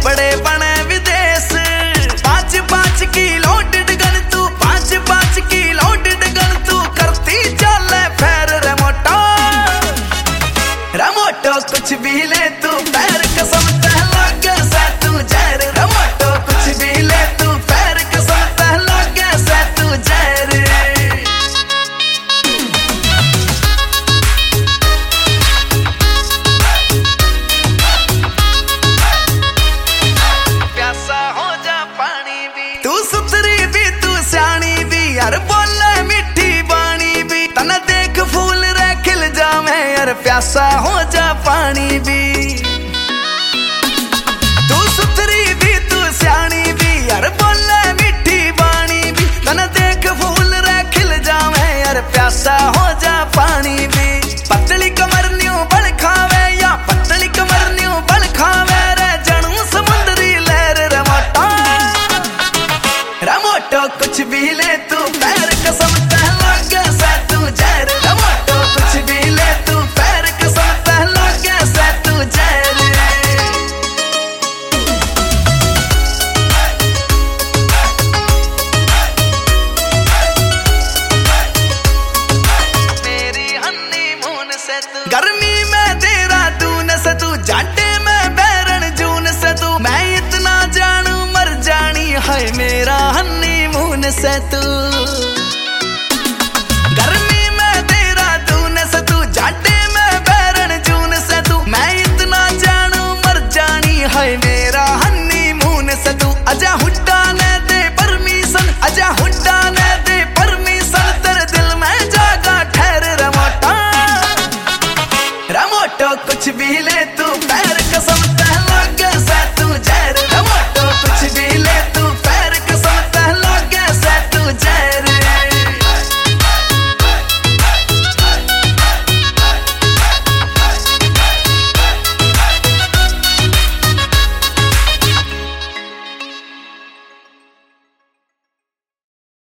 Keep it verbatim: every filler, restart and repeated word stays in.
कपड़े बने विदेश। पाँच पाँच की लोडेड गन तू, पाँच पाँच की लोडेड गन तू करती चले फेर रेमोटो। रेमोटो कुछ भी ले तू पैर कसम तह लागे से तू जहर। रेमोटो कुछ भी ले तू पैर कसम तह लागे से तू जहर। तू सुथरी भी तू स्याणी भी यार बोले मिठी बाणी भी। तना देख फूल रे खिल जावे यार प्यासा हो जा पानी भी। तू सुथरी भी तू स्याणी भी यार बोले मिठी बाणी भी। तना देख फूल रे खिल जावे यार प्यासा हो जा पानी भी। पतली कमर न्यू बल खावे या पतली कमर न्यू बल खावे रे जनू समुद्री लहर रेमोटो। रेमोटो कुछ भी ले तू पैर कसम तह लागे से तू जहर। रेमोटो कुछ भी ले तू पैर कसम तह लागे से तू जहर। मेरी हनीमून से तू, गर्मी में तेरा दून से तू, जाटे में बैरन जून से तू। मैं इतना जानू मर जानी है मेरा हनीमून से तू। गर्मी में तेरा दून से तू, जाटे में बैरन जून से तू। मैं इतना जानू मर जानी है मेरा हनीमून से तू। आजा हुड्डा